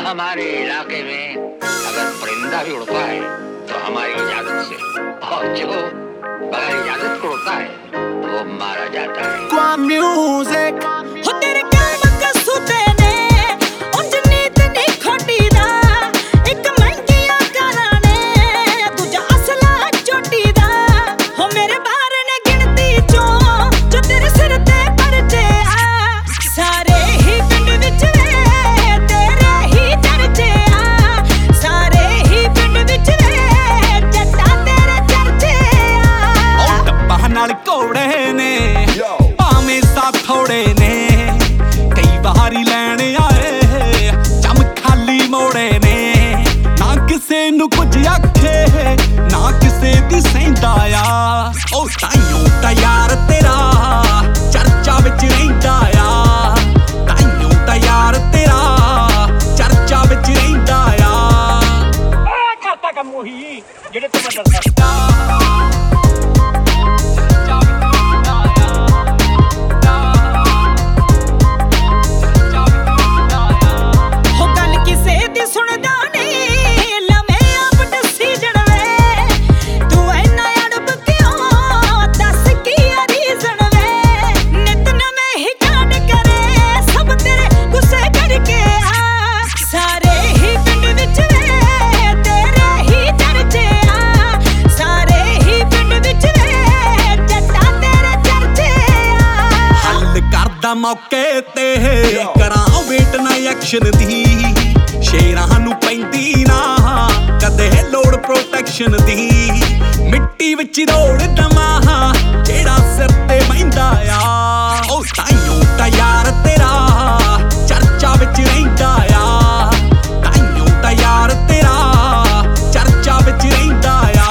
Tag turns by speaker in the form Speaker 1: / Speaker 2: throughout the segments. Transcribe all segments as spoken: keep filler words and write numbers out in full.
Speaker 1: हमारे इलाके में अगर परिंदा भी उड़ता है तो हमारी इजाजत से, और जो बगैर इजाजत को उड़ता है वो मारा जाता है।
Speaker 2: music
Speaker 3: हो तेरे काम कसूते ने उंज नीत नहीं खोटी दा एक महंगिया काला ने दूजा असला चोटी दा हो मेरे बार ने गिनती चो जो तेरे सिर ते परचे आ सारे ही पिंड विच वे तेरे ही चर्चे आ सारे ही पिंड विच वे जट्टा तेरे चर्चे आ
Speaker 2: ओ डब्बा नाल कोड़े ने भावें सा थोड़े ने कई वारी लैण आए चम खाली मोड़े ने ना किसे नू कुछ आखे ना किसे दी सहिंदा आ ओ ताइयों ता यार तेरा चर्चा विच रहिंदा आ ताइयों ता यार तेरा चर्चा विच रहिंदा आ
Speaker 4: करता कम वही जेड़े तो मैं डरदा
Speaker 2: मौके ते करां वेट ना एक्शन दी शेरां नू पैंदी ना कदे लोड़ प्रोटेक्शन दी मिट्टी विच रोड़ दमा जेड़ा सिर ते बहिंदा आ ओ ताइयों ता यार तेरा चर्चा विच रहिंदा आ ताइयों ता यार तेरा चर्चा विच रहिंदा आ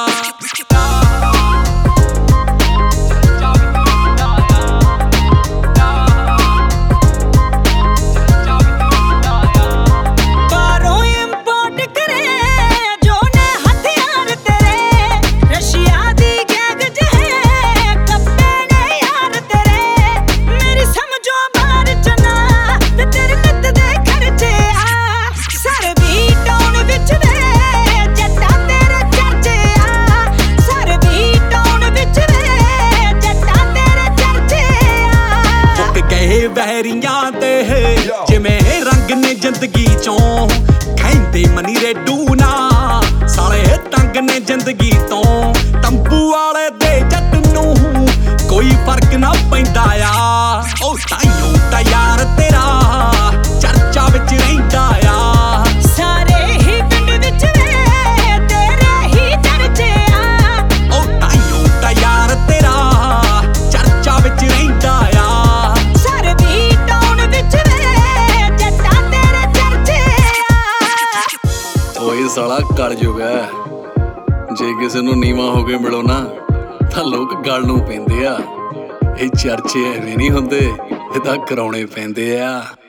Speaker 2: ਵਹਿਰੀਆਂ ਦੇ ਜਿਵੇਂ ਰੰਗ ਨੇ ਜ਼ਿੰਦਗੀ ਚੋਂ ਕਹਿੰਦੇ ਮਨੀ ਰੇਡੂ ਨਾ ਸਾਲੇ ਤੰਗ ਨੇ ਜ਼ਿੰਦਗੀ ਤੋਂ ਤੰਬੂ ਵਾਲੇ ਦੇ ਜੱਟ ਨੂੰ ਕੋਈ ਫਰਕ ਨਾ ਪੈਂਦਾ ਆ ਉਹ ਤਾਈਓਂ ਤਾਂ ਯਾਰ ਤੇਰਾ ਚਰਚਾ ਵਿੱਚ ਰਹਿੰਦਾ ਆ
Speaker 3: ਸਾਰੇ ਹੀ ਪਿੰਡ ਵਿੱਚ ਵੇ ਤੇਰੇ ਹੀ ਚਰਚੇ ਆ
Speaker 2: ਉਹ ਤਾਈਓਂ ਤਾਂ ਯਾਰ ਤੇਰਾ ਚਰਚਾ ਵਿੱਚ ਰਹਿੰਦਾ ਆ
Speaker 5: ਸਾਲਾ ਕਲਯੁਗ ਹੈ ਜੇ ਕਿਸੇ ਨੂੰ ਨੀਵਾਂ ਹੋ ਕੇ ਮਿਲੋ ਨਾ ਤਾਂ ਲੋਕ ਗਲ ਨੂੰ ਪੈਂਦੇ ਆ ਇਹ ਚਰਚੇ ਐਵੇਂ ਨਹੀਂ ਹੁੰਦੇ ਇਹ ਤਾਂ ਕਰਾਉਣੇ ਪੈਂਦੇ ਆ।